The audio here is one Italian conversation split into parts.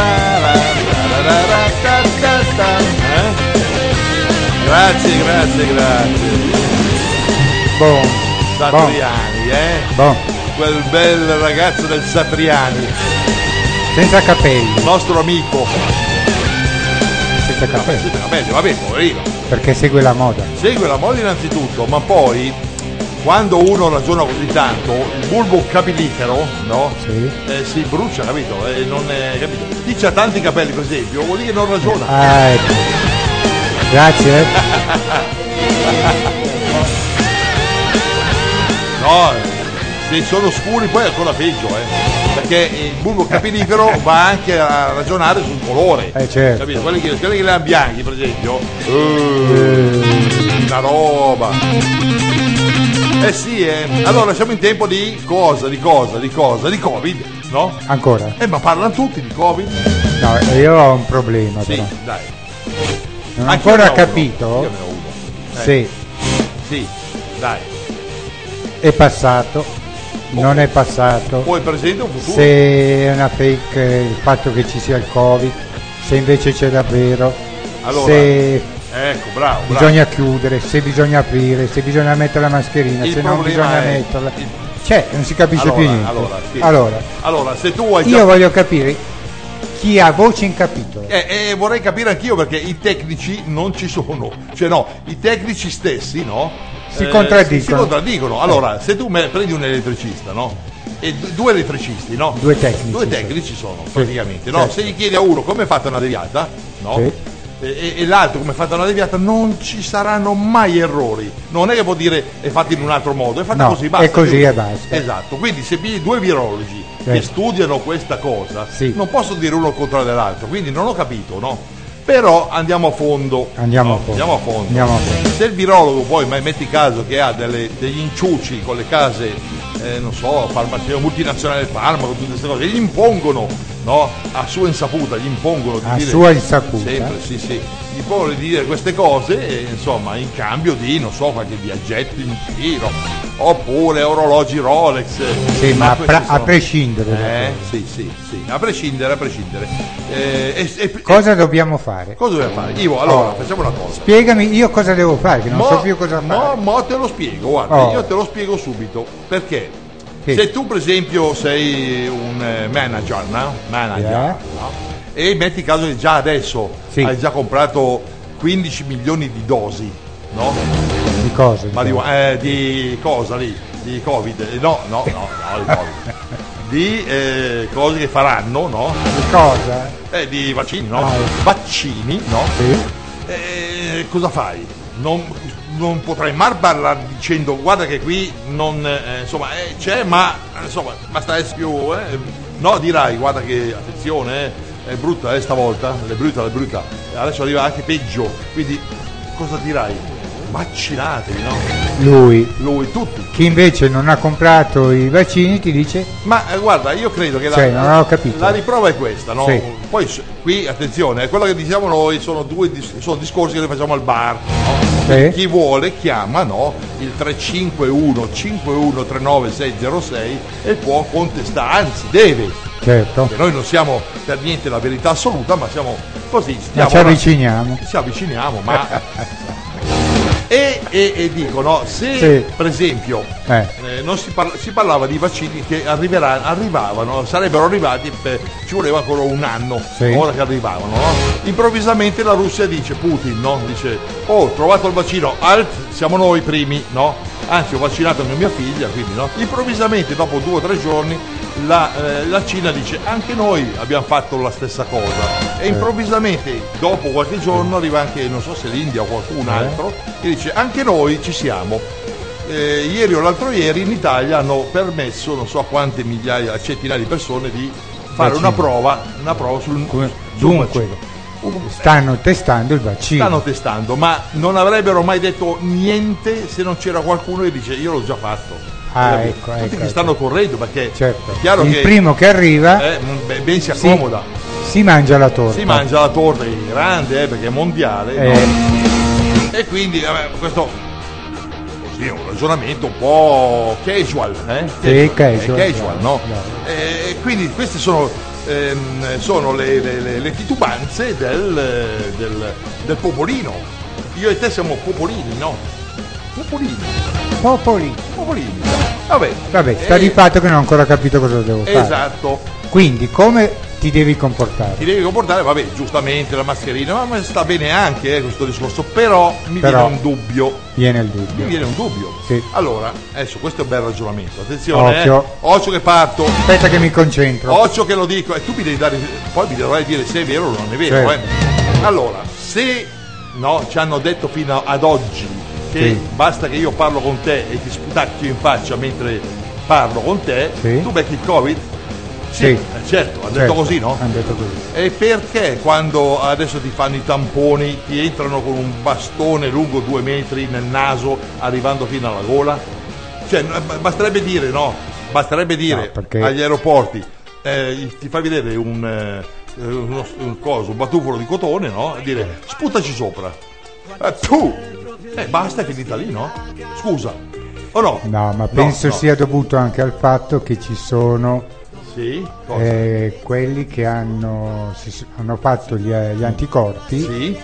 Grazie. Buon. Satriani, Buon. Quel bel ragazzo del Satriani, Senza capelli. nostro amico. Senza capelli. Vabbè, poverino. Perché segue la moda. Segue la moda innanzitutto, ma poi quando uno ragiona così tanto, il bulbo capillifero, no? Sì. Si brucia, capito? Non è, capito? Chi c'ha tanti capelli, per esempio, vuol dire che non ragiona. Ecco. Grazie. No, se sono scuri poi è ancora peggio, perché il bulbo capillifero va anche a ragionare sul colore. Certo. Capito? Quelli che li hanno bianchi, per esempio, una roba. Sì, allora siamo in tempo di cosa? Di Covid, no? Ancora? Ma parlano tutti di Covid. No, io ho un problema Sì, però. dai. Non ho Anch'io ancora ne ho uno. capito Io ne ho uno. se Sì, dai. è passato, non è passato, Poi presente un futuro. se è una fake il fatto che ci sia il Covid, se invece c'è davvero, Allora, se ecco, bravo. bisogna chiudere, se bisogna aprire, se bisogna mettere la mascherina, Il se non problema bisogna è- metterla. Cioè, non si capisce più niente. sì. Allora, Allora, se tu hai io voglio capire chi ha voce in capitolo. vorrei capire anch'io perché i tecnici non ci sono. Cioè no, i tecnici stessi, no? Si contraddicono. Si contraddicono. Allora, se tu prendi un elettricista, no? E due elettricisti, no? Due tecnici. Due tecnici sono, Sì. praticamente, no? Certo. Se gli chiedi a uno come è fatta una deviata, no? Sì. E l'altro come è fatta una deviata, non ci saranno mai errori. Non è che può dire è fatta in un altro modo, è fatta No, così, basta. è così e basta. Esatto, quindi se pigli due virologi che studiano questa cosa, Sì. non posso dire uno contro dell'altro, quindi non ho capito, no? Però andiamo a fondo. Andiamo no? a fondo. Andiamo a fondo. Andiamo a fondo. Se il virologo poi metti caso che ha degli inciuci con le case, non so, farmacia multinazionale del farmaco, tutte queste cose, gli impongono, no? A sua insaputa, gli impongono di A dire, sua insaputa. sempre, sì, gli impongono di dire queste cose, insomma, in cambio di, non so, qualche viaggetto in giro, oppure orologi Rolex. Sì, ma questi a sono- prescindere da sì, a prescindere. cosa dobbiamo fare? Cosa dobbiamo fare? Ivo, allora, facciamo una cosa. Spiegami io cosa devo fare, che non so più cosa fare. Mo te lo spiego, guarda, Oh. io te lo spiego subito. Perché? Sì. Se tu, per esempio, sei un manager, no? Yeah. No? E metti caso che già adesso Sì. hai già comprato 15 milioni di dosi, no? Di cosa? Di cosa lì? Di Covid? No, di Covid. Di cose che faranno, no? Di cosa? Di vaccini, no? Ah. Vaccini, no? Sì. Cosa fai? Non potrai mai parlare dicendo guarda che qui non insomma c'è, ma insomma basta essere più no, dirai guarda che attenzione è brutta stavolta, è brutta, adesso arriva anche peggio, quindi cosa dirai? Vaccinatevi, no? Lui, Tutti. chi invece non ha comprato i vaccini, ti dice Ma guarda, io credo che Cioè, non ho capito. la riprova è questa, no? Sì. Poi qui attenzione, quello che diciamo noi sono sono discorsi che noi facciamo al bar, no? Sì. Chi vuole chiama, no? Il 351 5139 606 e può contestare, anzi deve, certo, che noi non siamo per niente la verità assoluta, ma siamo così, ma ci avviciniamo. ci avviciniamo, ma e dicono se Sì. per esempio non si parlava di vaccini che arrivavano, sarebbero arrivati, ci voleva ancora un anno, Sì. ora che arrivavano, no? Improvvisamente la Russia dice, Putin, no? Dice, ho trovato il vaccino, siamo noi primi, no? Anzi, ho vaccinato mia figlia, quindi no? Improvvisamente dopo 2 o 3 giorni la Cina dice anche noi abbiamo fatto la stessa cosa e improvvisamente dopo qualche giorno arriva anche, non so se l'India o qualcun altro, che dice anche noi ci siamo. Ieri o l'altro ieri in Italia hanno permesso non so quante migliaia, centinaia di persone di fare Vaccino. una prova sul Dunque, stanno testando il vaccino. stanno testando, ma non avrebbero mai detto niente se non c'era qualcuno che dice io l'ho già fatto. Ecco, Tutti ecco, che stanno correndo perché certo. è chiaro Il che primo che arriva ben si accomoda, si mangia la torta. si mangia la torta in grande perché è mondiale, no? E quindi questo così è un ragionamento un po' casual, Sì, casual, casual, no? no. Quindi questi sono sono le titubanze del popolino. Io e te siamo popolini, no? Popolini. Vabbè, sta di fatto che non ho ancora capito cosa devo fare. Esatto. Quindi come ti devi comportare? Vabbè, giustamente la mascherina, ma sta bene anche questo discorso, però viene un dubbio. Mi viene un dubbio. Sì. Allora, adesso questo è un bel ragionamento. Attenzione, occhio che parto. Aspetta che mi concentro. Occhio che lo dico, e tu mi devi dare, poi mi dovrai dire se è vero o non è vero, certo. Allora, se ci hanno detto fino ad oggi che basta che io parlo con te e ti sputacchio in faccia mentre parlo con te, tu becchi il Covid? Sì, certo, hanno detto così, no? Hanno detto così. E perché quando adesso ti fanno i tamponi ti entrano con un bastone lungo 2 metri nel naso arrivando fino alla gola? Cioè, basterebbe dire, no? Basterebbe dire agli aeroporti, ti fai vedere un batufolo di cotone, no? E dire sputaci sopra. Basta, è finita lì, no? Scusa, o no? No, ma penso sia dovuto anche al fatto che ci sono quelli che hanno fatto gli anticorpi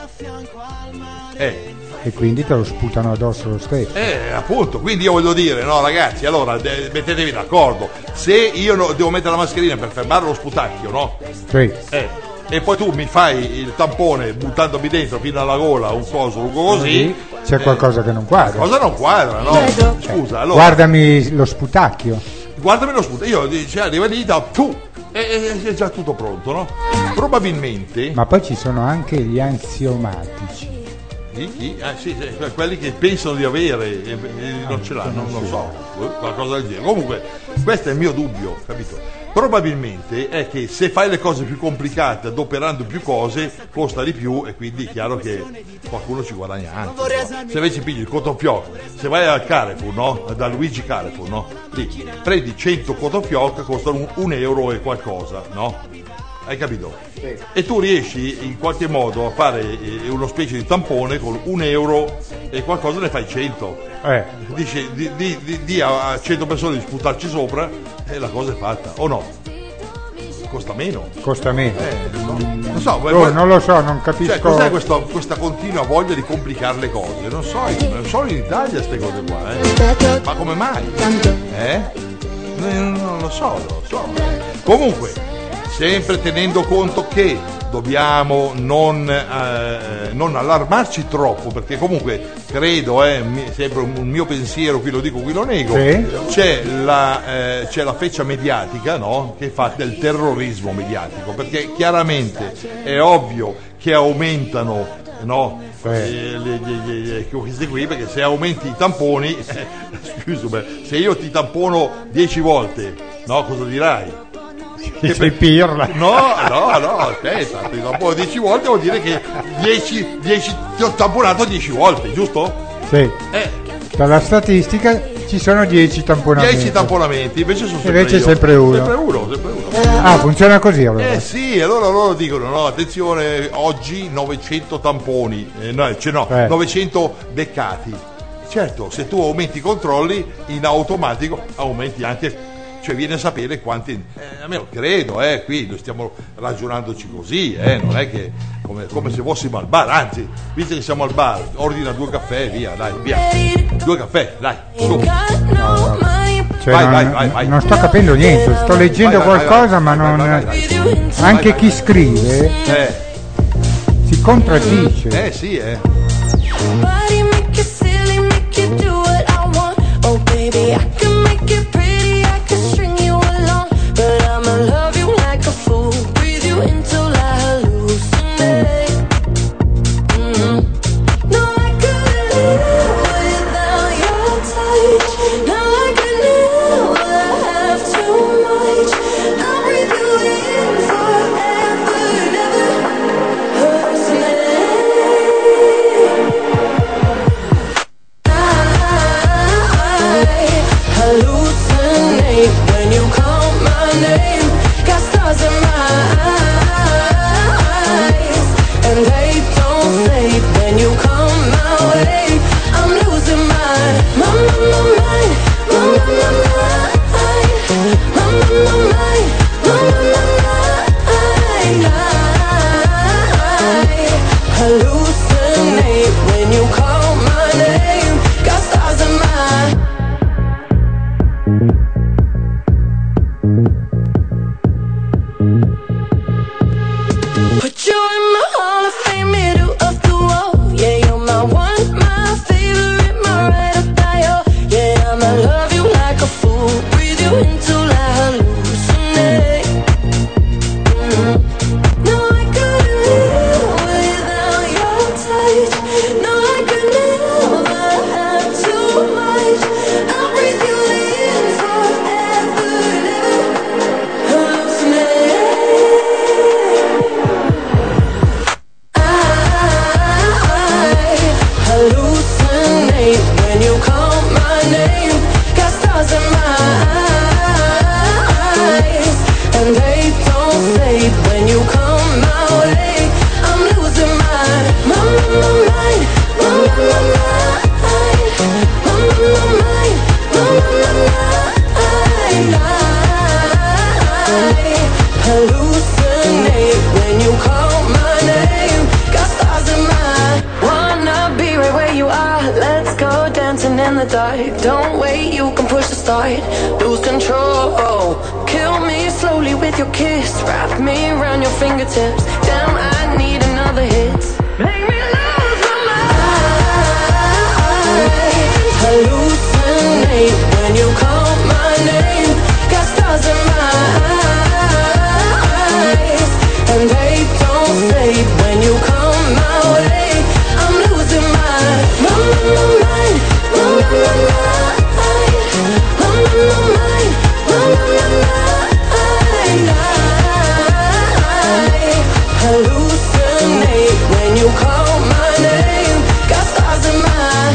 e quindi te lo sputano addosso lo stesso. Appunto, quindi io voglio dire, no ragazzi, allora mettetevi d'accordo. Se io devo mettere la mascherina per fermare lo sputacchio, no? Sì. E poi tu mi fai il tampone buttandomi dentro fino alla gola un coso lungo così, c'è qualcosa che non quadra. Cosa non quadra, no? Scusa, allora guardami lo sputacchio. Guardami lo sputacchio, io arriva lì, è già tutto pronto, no? Probabilmente. Ma poi ci sono anche gli ansiomatici. Sì, quelli che pensano di avere e non ce l'hanno, non so, qualcosa del genere. Comunque, questo è il mio dubbio, capito? Probabilmente è che se fai le cose più complicate adoperando più cose costa di più e quindi è chiaro che qualcuno ci guadagna anche, no? Se invece pigli il cotofioc, se vai al Carrefour, no? Da Luigi Carrefour, no? Lì prendi 100 cotofioc, costano €1 e qualcosa, no? Hai capito? Sì. E tu riesci in qualche modo a fare uno specie di tampone con €1 e qualcosa, ne fai 100. Dici di a 100 persone di sputarci sopra e la cosa è fatta, o no? Costa meno. Non so, non lo so, non capisco. Cioè, cos'è questa continua voglia di complicare le cose? Non so, solo in Italia queste cose qua, Ma come mai? Non lo so. Comunque, sempre tenendo conto che dobbiamo non allarmarci troppo, perché comunque credo, sempre un mio pensiero, qui lo dico, qui lo nego, c'è la feccia mediatica, no? Che fa del terrorismo mediatico, perché chiaramente è ovvio che aumentano, no? Questi qui, perché se aumenti i tamponi, scusami, se io ti tampono 10 volte, no? Cosa dirai? Sei pirla. No, aspetta, ti tampono 10 volte vuol dire che 10 ti ho tamponato 10 volte, giusto? Sì. Dalla statistica ci sono 10 tamponamenti. 10 tamponamenti, invece sono sempre uno. Sempre uno. Ah, funziona così allora. Sì, allora loro dicono, no, attenzione, oggi 900 tamponi, 900 beccati. Certo, se tu aumenti i controlli, in automatico aumenti anche, cioè viene a sapere quanti, almeno credo, qui noi stiamo ragionandoci così, non è che come se fossimo al bar, anzi, visto che siamo al bar, ordina 2 caffè, via, 2 caffè, dai, su. Vai. Non sto capendo niente, sto leggendo qualcosa, ma non. Anche chi scrive si contraddice. Sì. Don't wait, you can push the start, lose control. Kill me slowly with your kiss, wrap me around your fingertips. Damn, I need another hit. Make me lose my mind. Hallucinate when you call my name. Got stars in my eyes, and they don't fade when you come my way. I'm losing my mind. Hallucinate when you call my name. Got stars in my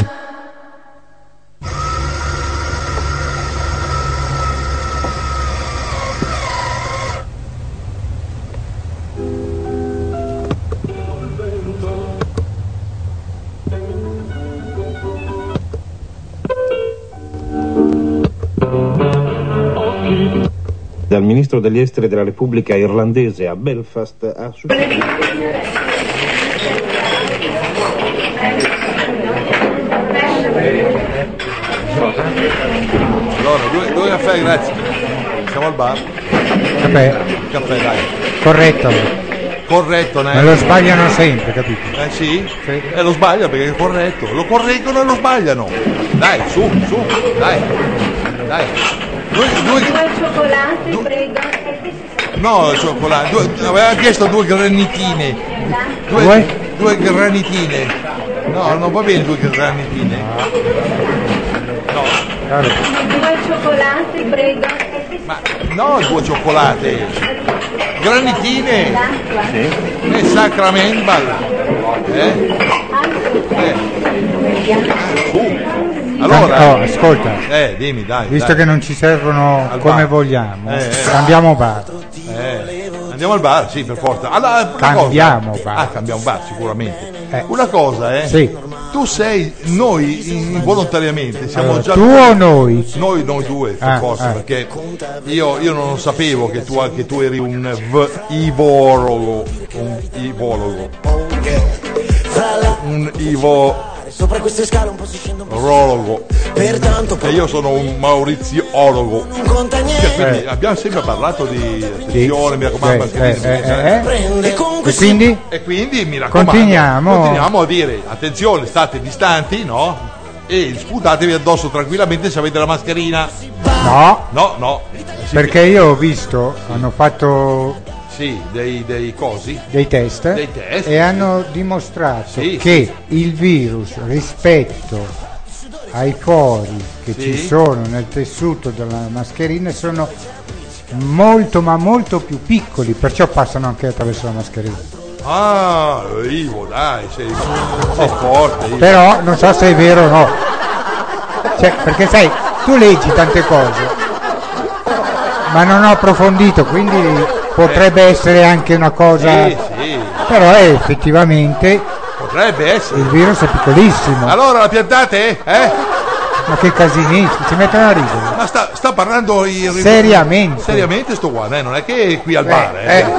Dal ministro degli esteri della Repubblica Irlandese a Belfast a Allora, due caffè, grazie. Siamo al bar. Caffè, dai. Corretto, Ma lo sbagliano sempre, capito? Sì? Lo sbaglia perché è corretto. Lo correggono e lo sbagliano. Dai, su, dai. Due cioccolati, prego. No, cioccolato. Aveva chiesto due granitine. Due granitine. No, non va bene due granitine. No. Due cioccolati, prego. Ma no, due cioccolate. Granitine. Sì. Sacramental. Allora, ascolta, dimmi, dai. Visto che non ci servono come vogliamo, cambiamo bar. Andiamo al bar, sì, per forza. Allora, cambiamo bar. Cambiamo bar, sicuramente. Una cosa, Sì. Tu sei, noi involontariamente siamo già. Tu o noi? Noi due, per forza, perché io non sapevo che tu eri un ivologo. Sopra queste scale un po' si scende un po'. Rologo. E io sono un mauriziologo. Non conta niente. Quindi abbiamo sempre parlato di attenzione, mi raccomando, E quindi mi raccomando. Continuiamo a dire attenzione, state distanti, no? E sputatevi addosso tranquillamente se avete la mascherina. No. Perché io ho visto, hanno fatto dei cosi, dei test e hanno dimostrato che il virus rispetto ai pori che ci sono nel tessuto della mascherina sono molto ma molto più piccoli, perciò passano anche attraverso la mascherina. Ivo, dai, sei forte. Ivo. Però non so se è vero o no, perché sai, tu leggi tante cose ma non ho approfondito, quindi potrebbe essere anche una cosa, però effettivamente potrebbe essere. Il virus è piccolissimo. Allora la piantate? Ma che casini, si mettono a ridere. Ma sta parlando seriamente sto qua, non è che è qui al bar.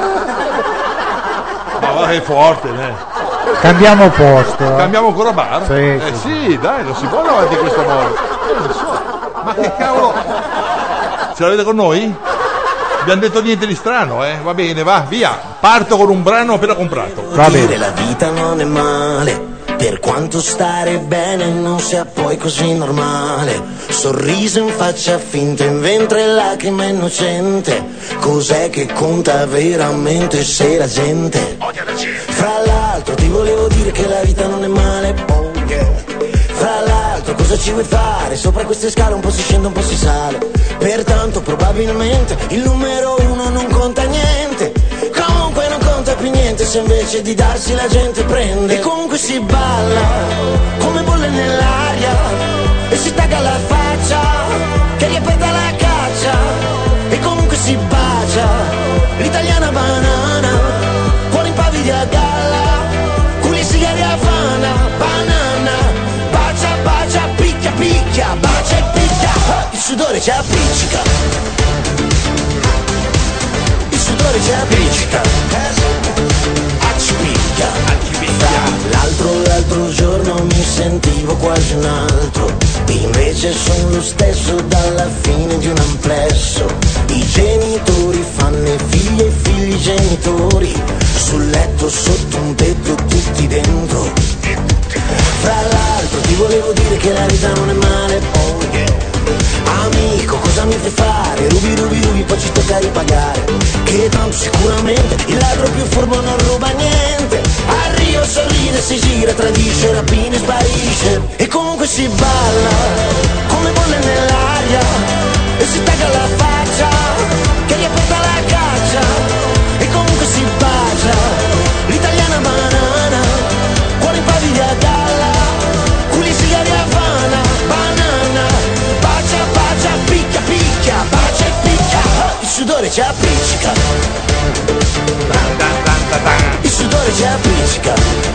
Ma è forte, Cambiamo posto. Cambiamo ancora bar? Sì, dai, non si può andare avanti in questo modo. Ma che cavolo? Ce l'avete con noi? abbiamo detto niente di strano, va bene, va, via. Parto con un brano appena comprato. Va bene. La vita non è male, per quanto stare bene non sia poi così normale. Sorriso in faccia finta, in ventre lacrima innocente. Cos'è che conta veramente se la gente odia la gente? Fra l'altro ti volevo dire che la vita non è male, oh yeah. Fra l'altro cosa ci vuoi fare? Sopra queste scale un po' si scende, un po' si sale. Pertanto probabilmente il numero uno non conta niente. Comunque non conta più niente se invece di darsi la gente prende. E comunque si balla come bolle nell'aria e si tagga la faccia che ripeta la caccia. E comunque si bacia l'italiana banana, cuori impavidi a galla, culi sigari a Havana, banana. Bacia, bacia, picchia, picchia, bacia e picchia. Il sudore ci appiccica, il sudore ci appiccica, accipicchia. L'altro giorno mi sentivo quasi un altro, invece sono lo stesso dalla fine di un amplesso. I genitori fanno i figli e i figli genitori, sul letto sotto un tetto tutti dentro. Fra l'altro ti volevo dire che la vita non è male, oh yeah. Amico, cosa mi fai fare? Rubi, rubi, rubi, poi ci tocca ripagare. Che tanto sicuramente il ladro più furbo non ruba niente. A Rio sorride, si gira, tradisce, rapina e sparisce. E comunque si balla come bolle nell'aria e si tagga la faccia che riaperta la caccia. E comunque si bacia l'italiana banana, cuori impavidi a galla, culi sigari a Havana, banana. Bacia, bacia, picchia, picchia, bacia e picchia. Il sudore ci appiccica, il sudore ci appiccica,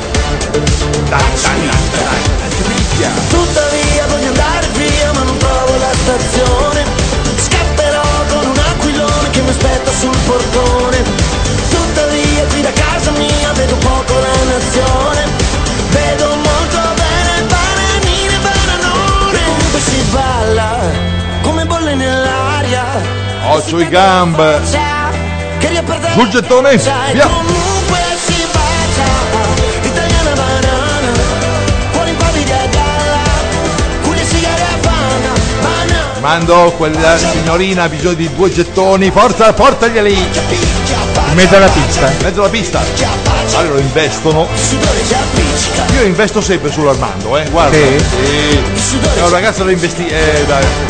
tuttavia voglio andare via ma non trovo la stazione. Scapperò con un aquilone che mi aspetta sul portone. Tuttavia qui da casa mia vedo poco la nazione, vedo molto bene bananine, bananone. Comunque si balla come bolle nell'aria, occhio i gambe sul gettone, via. Comunque si bacia l'italiana banana, cuori impavidi a galla, culi e sigari a Havana, banana. Mando quella signorina, ha bisogno di 2 gettoni, forza, portaglieli In mezzo alla pista. in mezzo alla pista. Allora lo investono. Io investo sempre sull'Armando, guarda. Sì. È un ragazzo da investire.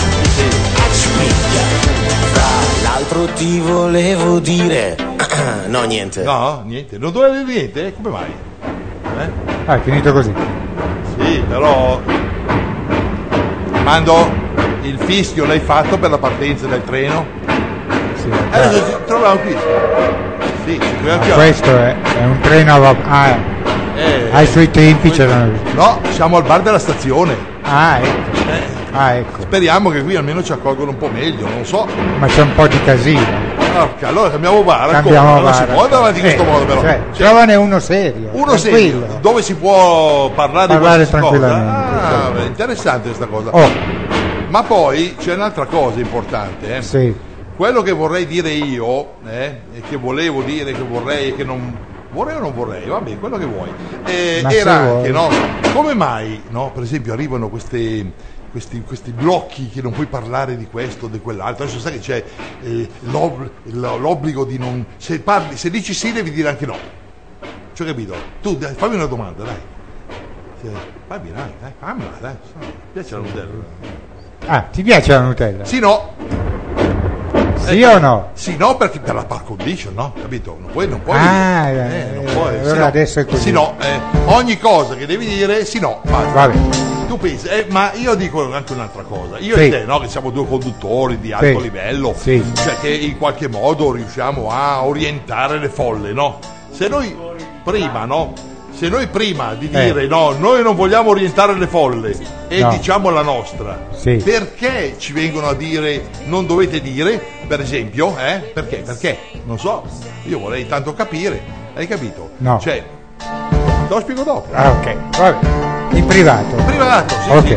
L'altro ti volevo dire. No, niente. No, niente. Non dovevo dire niente? Come mai? È finito così. Sì, però. Mando, il fischio l'hai fatto per la partenza del treno? Sì, Adesso ci troviamo qui. Sì, ci troviamo qui. questo è un treno ai suoi tempi c'erano. No, siamo al bar della stazione. Ecco. Speriamo che qui almeno ci accolgono un po' meglio, non so. Ma c'è un po' di casino. Porca, allora cambiamo bar. Cambiamo non bar, si può andare avanti in questo modo, però. Trovane uno serio. Uno serio, dove si può parlare di qualsiasi tranquillamente. cosa. Beh, interessante questa cosa. Ma poi c'è un'altra cosa importante. Sì. Quello che vorrei dire io, e che volevo dire, che vorrei e che non vorrei o non vorrei, vabbè, quello che vuoi. Era anche, no? Come mai, no? Per esempio arrivano questi blocchi che non puoi parlare di questo o di quell'altro. Adesso sai che c'è l'obbligo di non. Se dici sì devi dire anche no. Cioè, capito? Tu fammi una domanda, dai. Fammi, dai, fammela, dai. Mi piace la Nutella. Ti piace la Nutella? Sì, no. Sì o no? Sì, no, perché per la par condition, no? Capito? Non puoi. Non puoi allora sì, no. adesso è così. Sì, no. Ogni cosa che devi dire, sì, no. Vabbè. Tu pensi, ma io dico anche un'altra cosa. Io e te, no? Che siamo 2 conduttori di alto livello, cioè che in qualche modo riusciamo a orientare le folle, no? Se noi prima, no? Se noi prima di dire no, noi non vogliamo orientare le folle e diciamo la nostra, perché ci vengono a dire non dovete dire, per esempio, Perché? Perché? Non so, io vorrei tanto capire, hai capito? No. Cioè, te lo spiego dopo. Ok, vabbè. In privato. In privato, sì. Ok. Sì.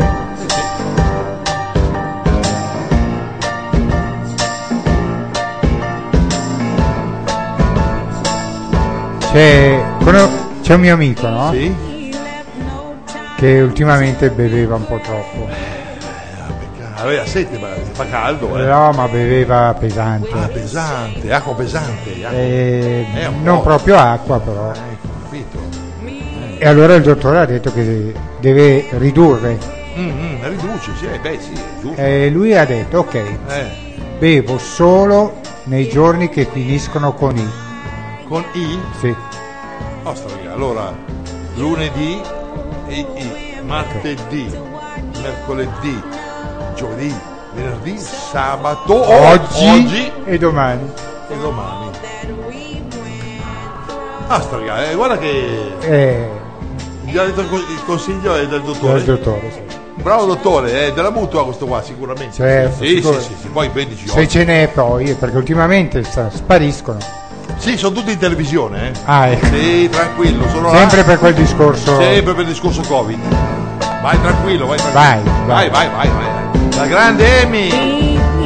C'è un mio amico, no? Sì. Che ultimamente beveva un po' troppo. Aveva sete, ma fa caldo. No, ma beveva pesante. Pesante, acqua pesante. Non proprio acqua, però. Capito. E allora il dottore ha detto che deve ridurre. Riduce, sì, è giusto. E lui ha detto, ok, bevo solo nei giorni che finiscono con I. Con I? Sì. Ostra, allora, lunedì I, martedì, mercoledì, giovedì, venerdì, sabato, oggi e domani. Ostra, guarda che... Già detto il consiglio è del dottore. Del dottore, sì. Bravo dottore, è della mutua questo qua sicuramente. Certo, sì, poi 15 se ce n'è poi, perché ultimamente spariscono. Sì, sono tutti in televisione, ecco. Sì, tranquillo, sono sempre là. Per quel discorso. Sempre per il discorso Covid. Vai tranquillo. Vai. La grande Amy.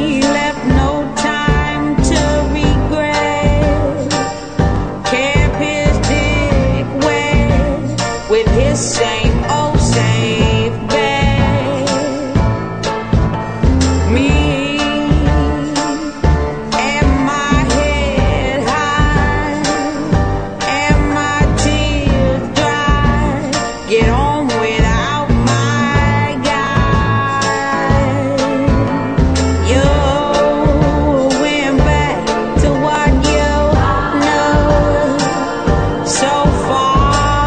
Same old safe bed. Me and my head high and my tears dry. Get on without my guy. You went back to what you know so far.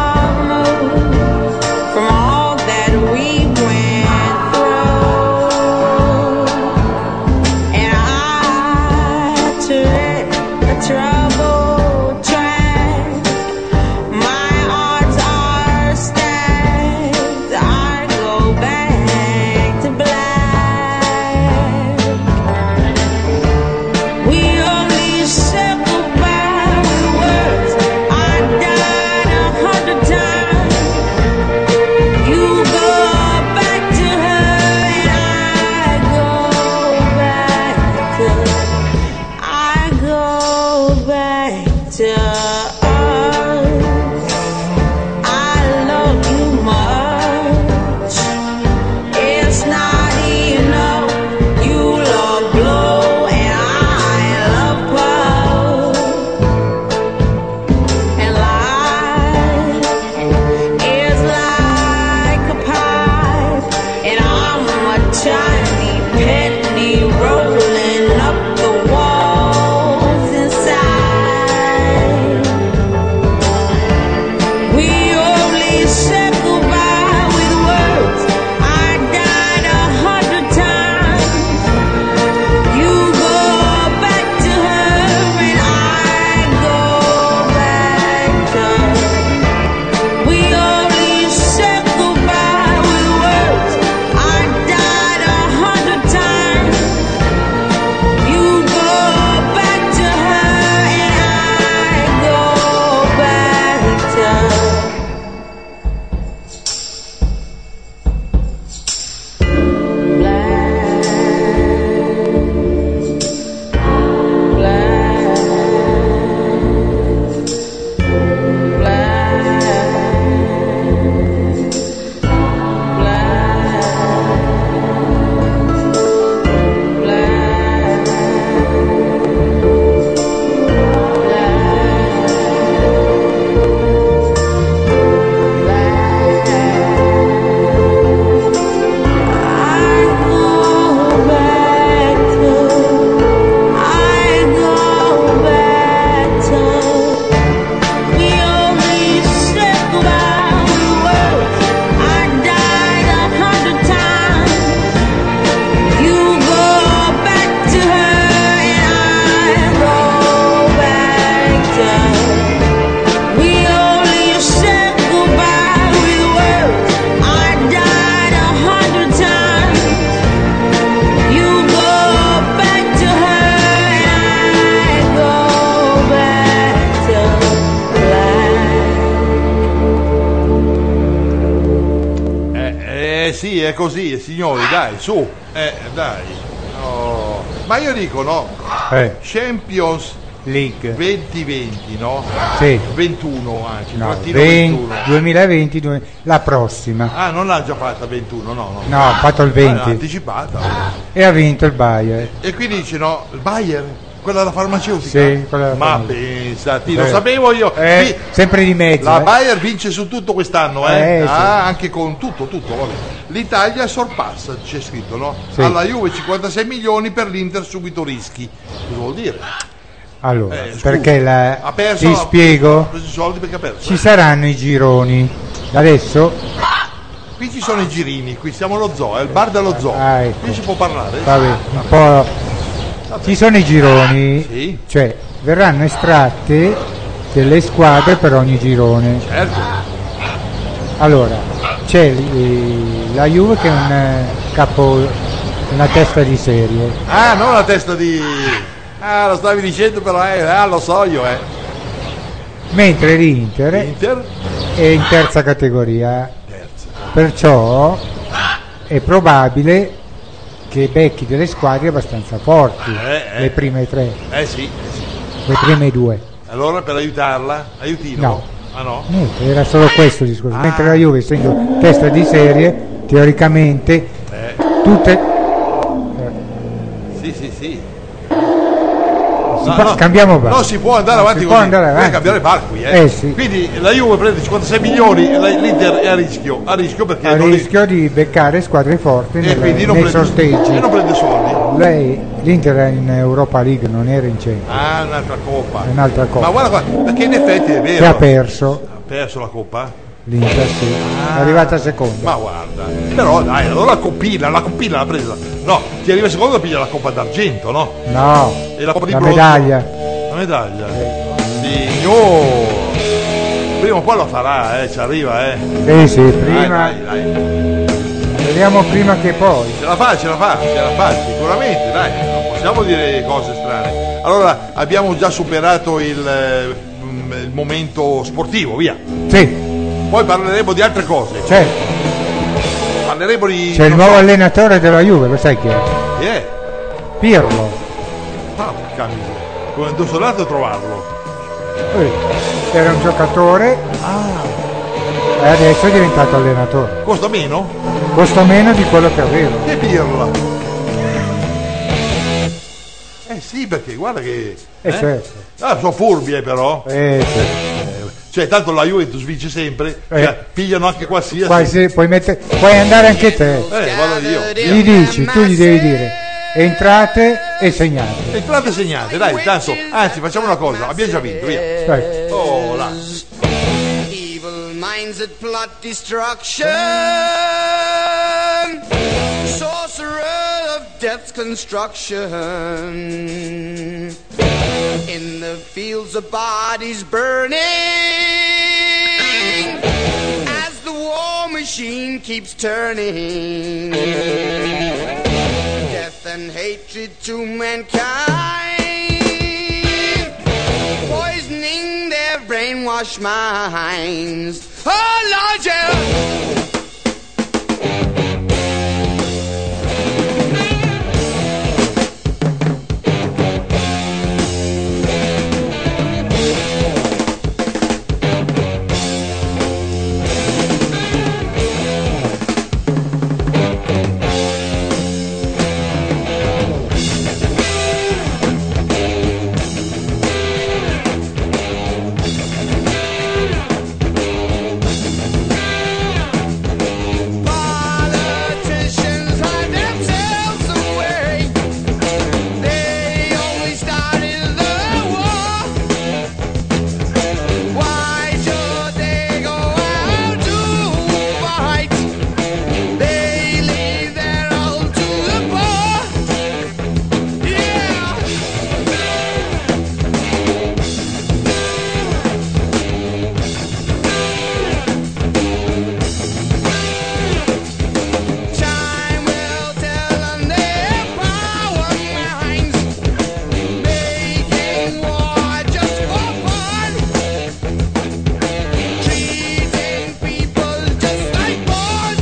Sì, è così, signori, dai, su, dai. Oh. Ma io dico, no? Champions League 2020, no? Sì. 21 anche, No, 21. 2020, la prossima. Ah, non l'ha già fatta 21, no. No, ha fatto il 20. L'ha anticipata. E ha vinto il Bayer. E quindi dice no, il Bayer, quella della farmaceutica? Sì, quella della Ma farmaceutica. pensati, lo sapevo io. Sempre di mezzo. La Bayer vince su tutto quest'anno, Sì. anche con tutto, vabbè. L'Italia sorpassa, c'è scritto, no? Sì. Alla Juve 56 milioni, per l'Inter subito rischi. Cosa vuol dire? Allora, Scusa, perché ha perso, ti spiego? Ha preso i soldi perché ha perso. Ci saranno i gironi. Adesso Qui ci sono i girini, qui siamo allo zoo, è il bar dello zoo. ecco. Qui si può parlare? Vabbè, un po'. Ci sono i gironi, Sì. cioè verranno estratte delle squadre per ogni girone. Certo. Allora, c'è la Juve che è un una testa di serie. Ah, non la testa di... Ah, lo stavi dicendo però, lo so io, Mentre l'Inter Inter? è in terza categoria. Terza. Perciò è probabile che becchi delle squadre abbastanza forti, le prime tre, Sì. le prime due. Allora per aiutarla, aiutino? No. Ah no? Niente, era solo questo il discorso. Mentre la Juve, essendo testa di serie, teoricamente tutte... Sì. cambiamo bar. No, si può andare avanti si così. può andare avanti. Cambiare bar qui, Sì. Quindi la Juve prende 56 milioni, l'Inter è a rischio perché a rischio di beccare squadre forti e quindi nei sorteggi. E non prende soldi. L'Inter è in Europa League, non era in Champions. Ah, un'altra coppa. È un'altra coppa. Ma guarda qua, perché in effetti è vero. Che ha perso Ha perso la coppa? l'Inter, sì. È arrivata seconda. Ma guarda, però dai, allora la coppina l'ha presa. No, chi arriva secondo piglia la coppa d'argento, no? No, E la coppa di la bronzo? medaglia. La medaglia? Signor! Prima o poi lo farà, ci arriva, Sì, prima. Dai. Vediamo prima che poi. Ce la fa, sicuramente, dai, non possiamo dire cose strane. Allora, abbiamo già superato il momento sportivo, via. Sì, Poi parleremo di altre cose. certo. Parleremo di... C'è il nuovo allenatore della Juve, lo sai chi è? Chi è? Pirlo. Ah, porca miseria. Come indosolato a trovarlo. Era un giocatore e adesso è diventato allenatore. Costa meno? Costa meno di quello che aveva. Che pirla? Sì, perché guarda che... Certo. sono furbi però. Sì. Cioè, tanto la Juventus vince sempre, cioè, pigliano anche qualsiasi. Puoi andare anche te. Guarda io. Gli dici, tu gli devi dire entrate e segnate. Entrate segnate, dai, tanto, anzi facciamo una cosa, abbiamo già vinto, via. Dai. Oh, là. Evil minds that plot destruction, sorcerer of death's construction, in the fields of bodies burning, as the war machine keeps turning, death and hatred to mankind, poisoning their brainwashed minds. Oh Lord, yeah.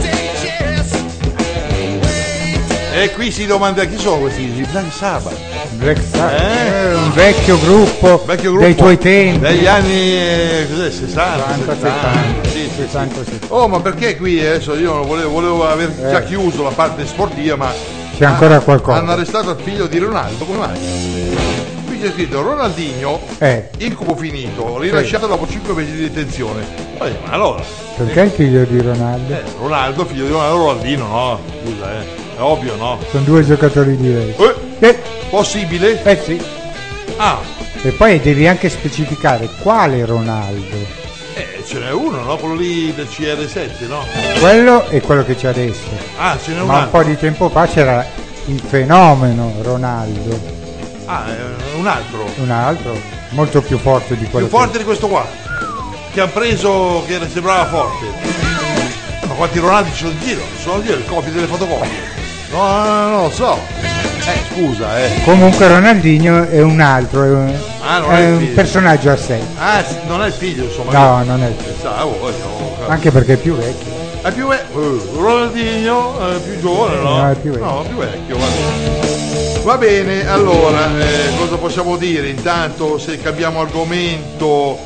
E qui si domanda chi sono questi Black Sabbath. un vecchio gruppo dei tuoi tempi, degli anni 60, 70. Sì. Oh, ma perché qui adesso io volevo aver già chiuso la parte sportiva, ma c'è ancora qualcosa. Hanno arrestato il figlio di Ronaldo, come mai? Qui c'è scritto Ronaldinho, incubo finito, rilasciato dopo 5 mesi di detenzione. Ma allora, perché il figlio di Ronaldo? Ronaldo, figlio di Ronaldino, no? Scusa, è ovvio, no? Sono due giocatori diversi. Possibile? Sì. Ah. E poi devi anche specificare quale Ronaldo. Ce n'è uno, no? Quello lì del CR7, no? Quello è quello che c'è adesso. Ah, ce n'è un altro. Ma un po' di tempo fa c'era il fenomeno Ronaldo. Un altro. Un altro, molto più forte di quello. Più forte di questo qua. Che ha preso, che sembrava forte. Ma quanti Ronaldi ci sono in giro? Sono in giro le copie delle fotocopie. No, non lo so. Scusa, Comunque Ronaldinho è un altro, è un personaggio a sé. Non è il figlio, insomma. No, non è il figlio. Anche perché è più vecchio. È più Ronaldinho è più giovane, no? No, è più vecchio. No, più vecchio, va bene, allora, cosa possiamo dire? Intanto, se cambiamo argomento,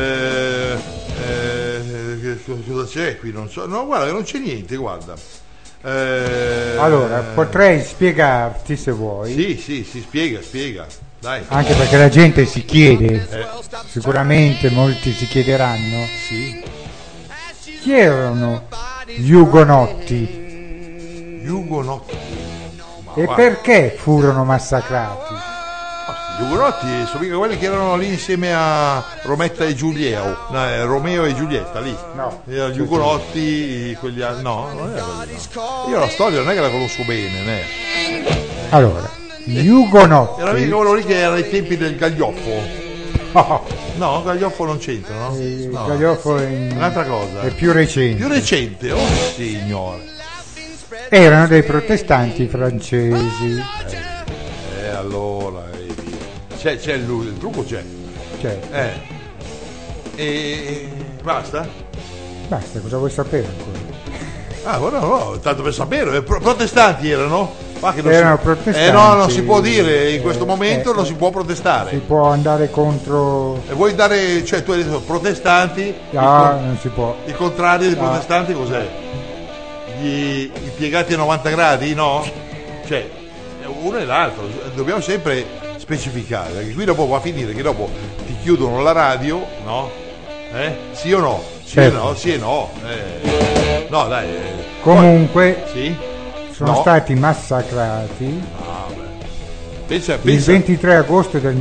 cosa c'è qui? Non so. No, guarda, non c'è niente, guarda. Allora, potrei spiegarti se vuoi. Sì, spiega, dai. Anche perché la gente si chiede, sicuramente molti si chiederanno, chi erano gli Ugonotti? E perché furono massacrati? Gli Ugonotti sono mica quelli che erano lì insieme a Romeo e Giulietta, lì. No. Gli Ugonotti, quelli no, non era quelli, no. Io la storia non è che la conosco bene, né. Allora, gli Ugonotti. Era mica quello lì che era ai tempi del Gaglioffo. No, Gaglioffo non c'entra, no? Il Gaglioffo è un'altra cosa. È più recente. Più recente, oh signore. Erano dei protestanti francesi. Allora, c'è il trucco, c'è. E basta? Basta, cosa vuoi sapere ancora? No, tanto per sapere, protestanti erano? Erano protestanti. Non si può dire, in questo momento non si può protestare. Si può andare contro. E vuoi dare, cioè tu hai detto protestanti? No, non si può. Il contrario dei protestanti cos'è? Gli piegati a 90 gradi, no? Cioè, uno e l'altro, dobbiamo sempre specificare, perché qui dopo va a finire che dopo ti chiudono la radio, no? Sì o no? Sì o no? Sì e no. No, dai. Comunque sì? Sono stati massacrati pensa. Il 23 agosto del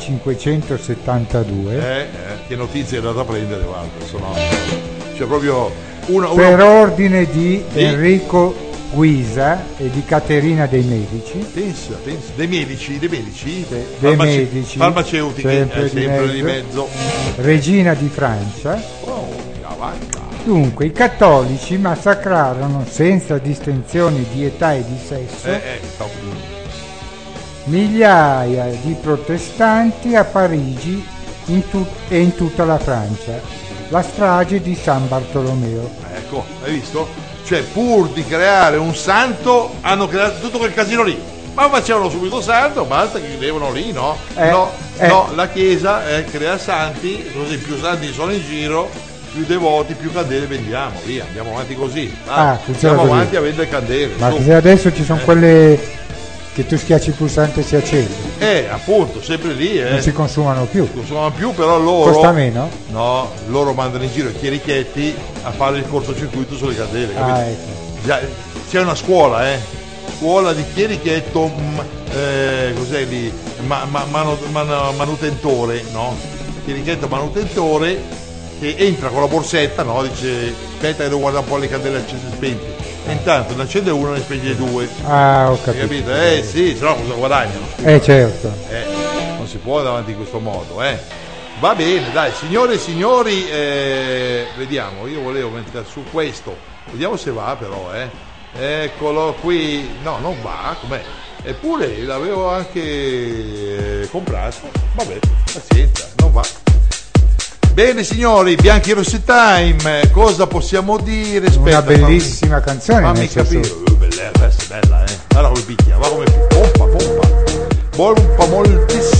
1572. Che notizie è andata a prendere, guarda, cioè proprio per ordine di Enrico Guisa e di Caterina dei Medici. Pensa, dei medici? Dei medici. Farmaceutiche, sempre di mezzo. Regina di Francia. Dunque, i cattolici massacrarono senza distinzioni di età e di sesso migliaia di protestanti a Parigi e in tutta la Francia. La strage di San Bartolomeo. Ecco, hai visto? Cioè, pur di creare un santo, hanno creato tutto quel casino lì. Ma facevano subito santo, basta che devono lì, no? No, la Chiesa crea santi, così più santi sono in giro, più devoti, più candele vendiamo, via, andiamo avanti così. Andiamo avanti a vendere candele. Ma se adesso ci sono quelle che tu schiacci il pulsante e si accende. Appunto, sempre lì. Non si consumano più. Però loro. Costa meno? No, loro mandano in giro i chierichetti a fare il cortocircuito sulle candele, capito? Ecco. C'è una scuola, scuola di chierichetto, cos'è lì? Manutentore, no? Chierichetto manutentore che entra con la borsetta, no? Dice, aspetta che devo guardare un po' le candele accese e spente. E intanto ne accende una e ne spegne due. Ho capito. Hai capito? Sì, se no cosa guadagnano? Certo. Non si può andare avanti in questo modo, Va bene, dai, signore e signori, vediamo, io volevo mettere su questo, vediamo se va però, Eccolo qui, no, non va, com'è? Eppure l'avevo anche comprato, vabbè, pazienza, non va. Bene signori, Bianchi Rossi Time, cosa possiamo dire? Una bellissima canzone. Fammi capire, bella, Guarda come picchia, pompa. Pompa moltissimo.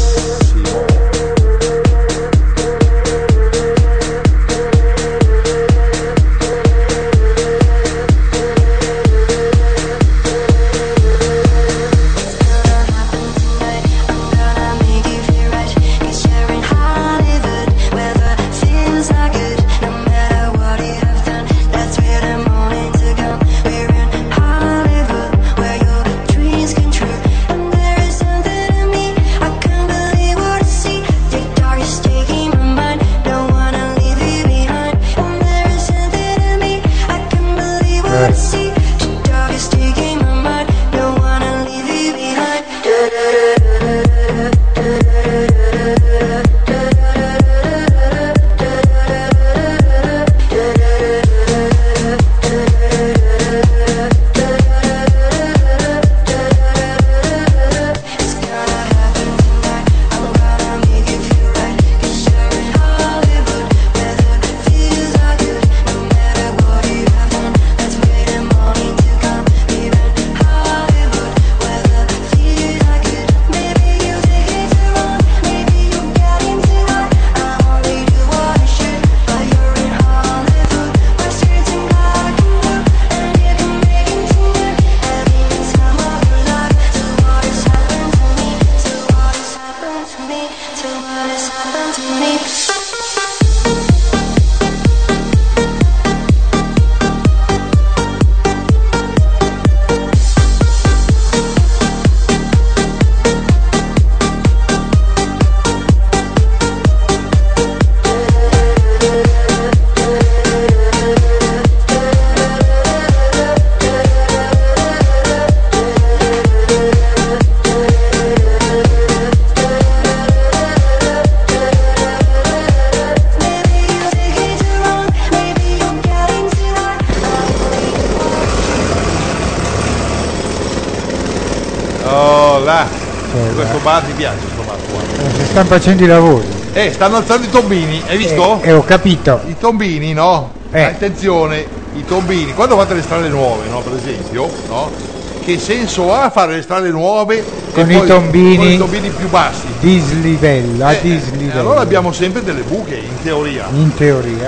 Questo bar mi piace, questo bar qua. Si stanno facendo i lavori. Stanno alzando i tombini, hai visto? Ho capito. I tombini, no? Attenzione, i tombini. Quando fate le strade nuove, no? Per esempio, no? Che senso ha fare le strade nuove con i tombini più bassi? Dislivello, a dislivello. Allora abbiamo sempre delle buche, in teoria. In teoria.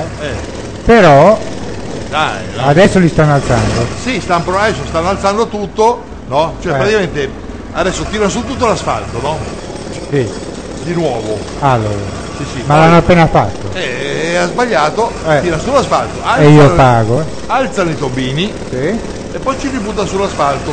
Però dai. Adesso li stanno alzando. Sì, adesso stanno alzando tutto, no? Cioè praticamente adesso tirano su tutto l'asfalto, no? Sì. Di nuovo. Allora. Sì, ma l'hanno appena fatto. Ha sbagliato, tira sull'asfalto. E io pago. Alzano i tombini. Sì. E poi ci ributta sull'asfalto.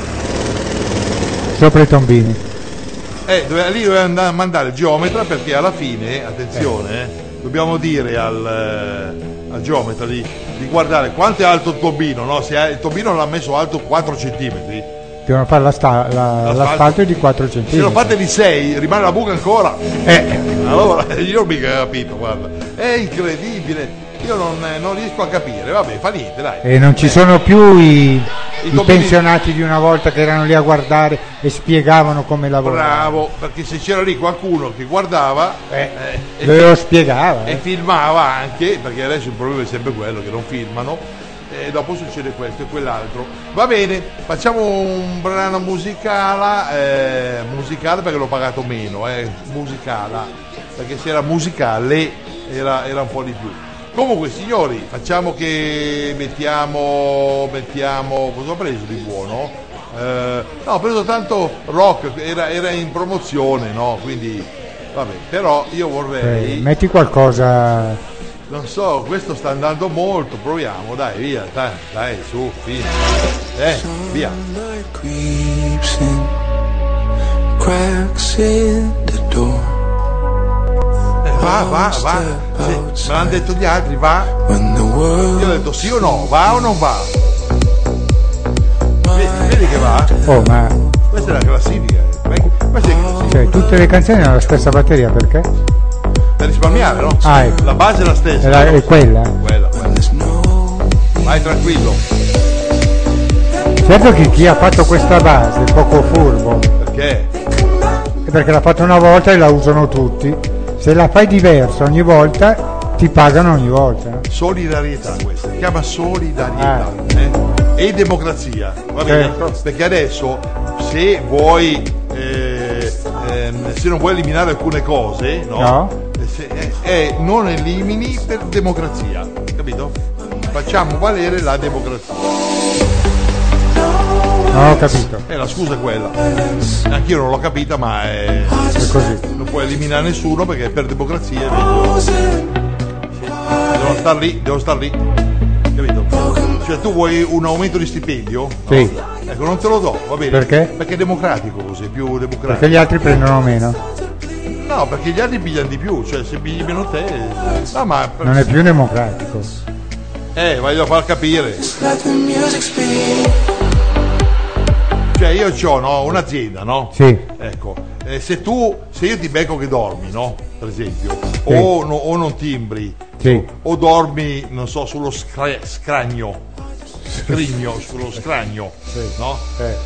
Sopra i tombini. Doveva mandare il geometra, perché alla fine, attenzione, dobbiamo dire al geometra di guardare quanto è alto il tombino, no? Se il tombino l'ha messo alto 4 centimetri. Devono fare l'asfalto è di 4 cm. Se lo fate di 6 rimane la buca ancora. Allora io non mica capito, guarda. È incredibile. Io non riesco a capire. Vabbè, fa niente, dai. E non ci sono più i pensionati di una volta che erano lì a guardare e spiegavano come lavorare. Bravo, perché se c'era lì qualcuno che guardava lo spiegava e filmava anche, perché adesso il problema è sempre quello che non filmano. E dopo succede questo e quell'altro. Va bene, facciamo un brano musicale perché l'ho pagato meno, musicale, perché se era musicale era un po' di più. Comunque signori, facciamo che mettiamo cosa ho preso di buono? No, ho preso tanto rock, era in promozione, no? Quindi vabbè, però io vorrei metti qualcosa. Non so, questo sta andando molto, proviamo, dai, via, dai, su, fine. Via. Va. Sì, me l'hanno detto gli altri, va. Io ho detto sì o no, va o non va? Vedi che va? Ma questa è la classifica. Cioè, tutte le canzoni hanno la stessa batteria, perché? Per risparmiare, no? Ecco. La base è la stessa. È quella. Vai tranquillo. Certo che chi ha fatto questa base è poco furbo. Perché? Perché l'ha fatta una volta e la usano tutti. Se la fai diversa ogni volta, ti pagano ogni volta. Solidarietà questa, si chiama solidarietà e democrazia. Va bene? Certo. Perché adesso se vuoi se non vuoi eliminare alcune cose, no? Non elimini per democrazia, capito? Facciamo valere la democrazia. Non ho capito. La scusa è quella. Anch'io non l'ho capita, ma è così. Non puoi eliminare nessuno perché per democrazia è meglio. Devo star lì. Capito? Cioè tu vuoi un aumento di stipendio? Sì. No? Ecco, non te lo do, va bene? Perché? Perché è democratico così, più democratico. Perché gli altri prendono meno. No, perché gli altri pigliano di più, cioè se pigli meno te. No, ma non è più democratico. Voglio far capire. Cioè io c'ho un'azienda, no? Sì. Ecco, se io ti becco che dormi, no? Per esempio, sì. o non timbri, sì. o dormi, non so, sullo scragno, sullo scragno, sì. No?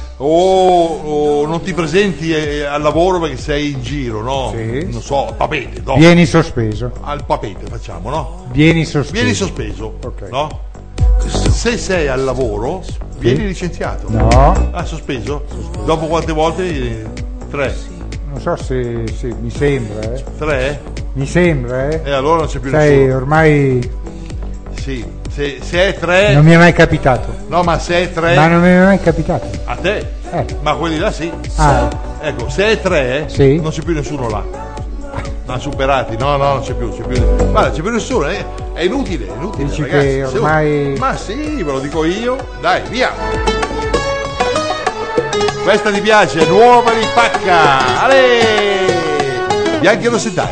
O non ti presenti al lavoro perché sei in giro, no? Sì. Non so, al papete, no? Vieni sospeso. Al papete facciamo, no? Vieni sospeso, okay. No? Se sei al lavoro, vieni licenziato. No. Sospeso? Dopo quante volte? 3. Non so se mi sembra. 3? Mi sembra, E allora non c'è più nessuno. Ormai. Sì, se è 3. Non mi è mai capitato. No, ma se è 3. Ma non mi è mai capitato. A te? Ma quelli là sì. Ecco, se è 3, sì. Non c'è più nessuno là. Superati, no, non c'è più. Guarda, c'è più nessuno, è inutile. Dici ragazzi, che ormai. Ma sì, ve lo dico io. Dai, via. Questa ti piace, nuova di Pacca. Ale! Bianchi e rossettai.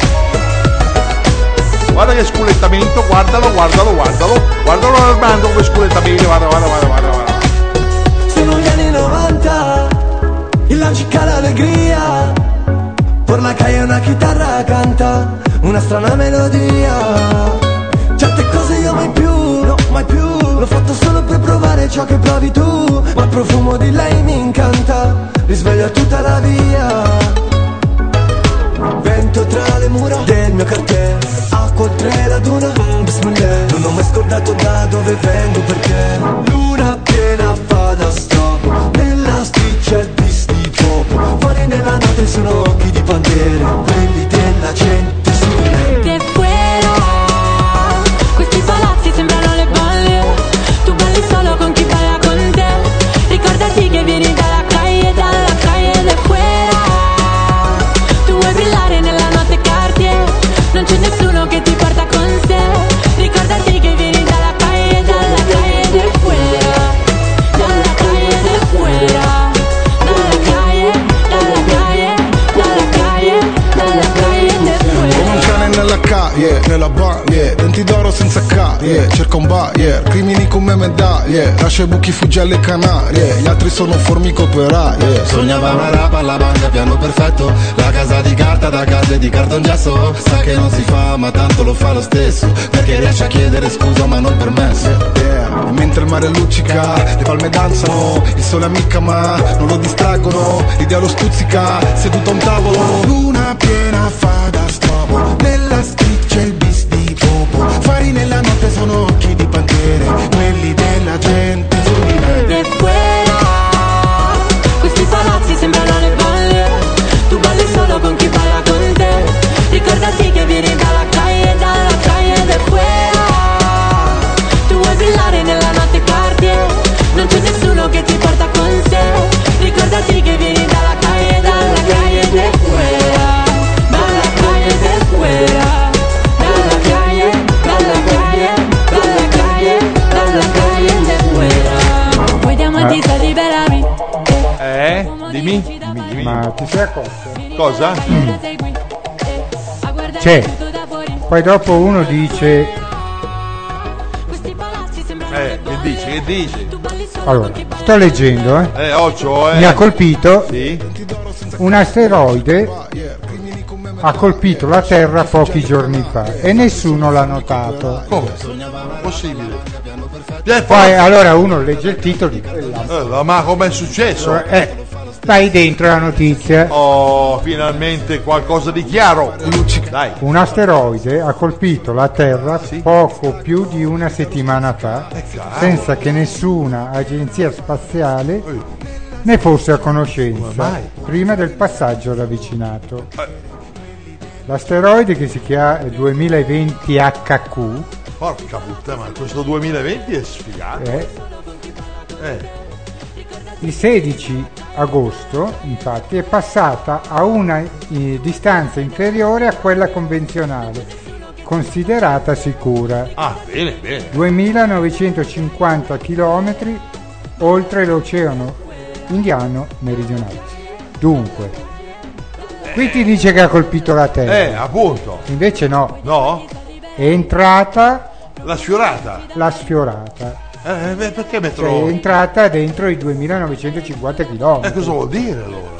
Guarda che sculettamento, guardalo Armando come sculettamento, guarda. Sono gli anni 90, il lancica l'allegria. Pornaca e una chitarra canta una strana melodia. Certe cose io mai più, no, mai più. L'ho fatto solo per provare ciò che provi tu. Ma il profumo di lei mi incanta, risveglia tutta la via. Vento tra le mura del mio quartiere, acqua oltre la duna, bismillah. Non ho mai scordato da dove vengo perché luna piena fa da stop nella spiccia di sti pop. Fuori nella notte sono occhi di bandiere, quelli della gente sulle De fuera, questi palazzi sembrano le balle. Tu balli solo con chi balla con te. Ricordati che vieni dalla calle de fuera. Tu vuoi brillare nella notte Cartier, non c'è nessuno che ti porta con sé. Ricordati che vieni dalla calle de fuera. Dalla calle de fuera. Nella calle, nella baie, denti d'oro senza carie, cerca un buyer, crimini come medaglie, lascia i buchi, fugge alle Canarie, gli altri sono formiche operaie. Sognava una rapa alla banca, piano perfetto, la casa di carta da case di cartongesso, sa che non si fa ma tanto lo fa lo stesso, perché riesce a chiedere scusa ma non permesso. E mentre il mare luccica, le palme danzano, il sole amica ma non lo distraggono, l'idea lo stuzzica, seduto a un tavolo, luna piena fa da strobo, nella spiccia il bis di popo, fari nella notte sono occhi di pantere, quelli della gente su di me. De fuera, questi palazzi sembrano le balle. Tu balli solo con chi balla con te. Ricordati che vieni dalla calle de fuera. Tu vuoi brillare nella notte Cartier, non c'è nessuno che ti porta con sé. Ricordati che vieni dalla calle de fuera. Dalla calle de fuera. Dalla calle de fuera. Poi diamo a dita liberami. Dimmi. Ma ti sei accorto? Cosa? C'è. Poi dopo uno dice. Che dice? Allora, sto leggendo, Mi ha colpito. Sì. Un asteroide ha colpito la Terra pochi giorni fa e nessuno l'ha notato. Come? Possibile? Poi allora uno legge il titolo di ma com'è successo? Stai dentro la notizia. Oh, finalmente qualcosa di chiaro. Dai. Un asteroide ha colpito la Terra poco più di una settimana fa, senza che nessuna agenzia spaziale ne fosse a conoscenza prima del passaggio ravvicinato. L'asteroide, che si chiama 2020 HQ, porca puttana, ma questo 2020 è sfigato. Il 16 agosto infatti è passata a una distanza inferiore a quella convenzionale, considerata sicura. Bene, bene. 2950 km oltre l'oceano Indiano meridionale. Dunque, qui ti dice che ha colpito la Terra. Appunto. Invece no. No? È entrata. L'ha sfiorata. Perché metro? È entrata dentro i 2950 km. Cosa vuol dire allora?